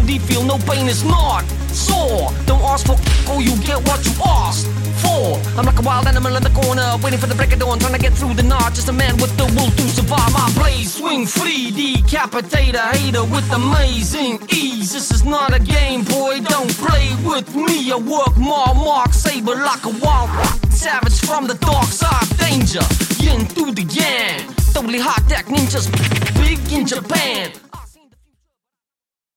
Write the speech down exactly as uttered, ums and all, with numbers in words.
D, feel no pain is not sore. Don't ask for or you get what you asked for. I'm like a wild animal in the corner, waiting for the break of dawn, trying to get through the night. Just a man with the will to survive. My blade swing free, decapitate a hater with amazing ease. This is not a game, boy, don't play with me. I work more, mark, saber like a wild savage from the dark side. Danger, yin through the yang. Totally hot deck ninjas, big in Japan.